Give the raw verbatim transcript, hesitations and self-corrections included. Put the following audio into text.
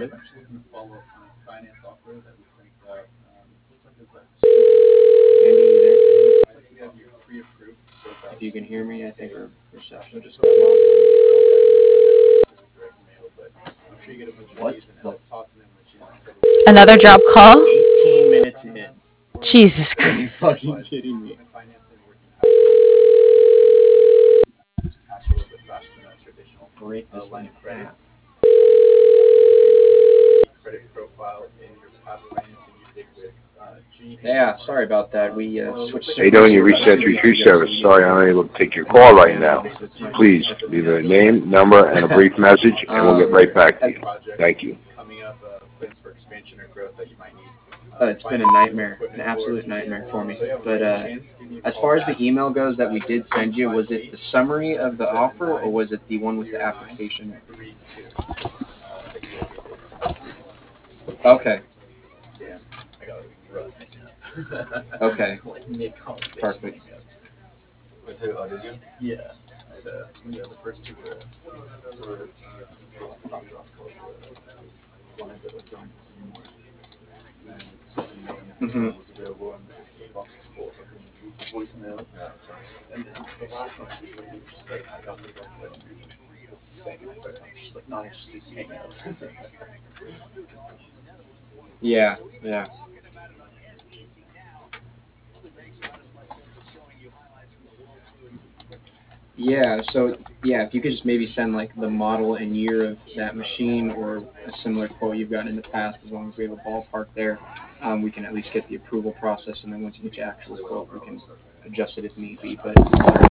good. I'm just looking to follow up on a finance offer that we sent out. Um, looks like it's like Andy, you there? looks like we have your pre-approved. So If you can hear me, I think our reception so just just got hope lost. direct mail, but I'm sure you get a bunch of What? these, and The I was talking to him, and she just said it Another drop call? eighteen minutes in. Jesus Are you Christ. fucking was kidding me? equipment financing working capital cash a little bit faster than a traditional Break uh, this line thing of credit. half. Credit profile in your past financing you did with uh, G. Yeah, sorry about that. We uh, switched How you doing? You reached Century Tree Service. Sorry, I'm unable to take your call right now. Please leave a name, number, and a brief message, and we'll get right back to you. Thank you. Coming up, uh, plans for expansion or growth that you might need. Uh, it's been a nightmare, an absolute nightmare for me. But uh, as far as the email goes that we did send you, was it the summary of the offer, or was it the one with the application? Okay. Damn, I got rust. Okay. Like mid-conversation. Perfect. With who? Oh, did you? Yeah. I'd, uh, yeah, the first two were, were dropped off called the lines that was going anymore. And Susan May Mhm. was available and the box was full of fucking voicemail. And then the last one she was literally just like, I got the book, but saying it, but I'm just like not interested in hanging out. Yeah, yeah. Yeah, so yeah, if you could just maybe send like the model and year of that machine or a similar quote you've gotten in the past, as long as we have a ballpark there, um, we can at least get the approval process, and then once you get your actual quote, we can adjust it if need be. But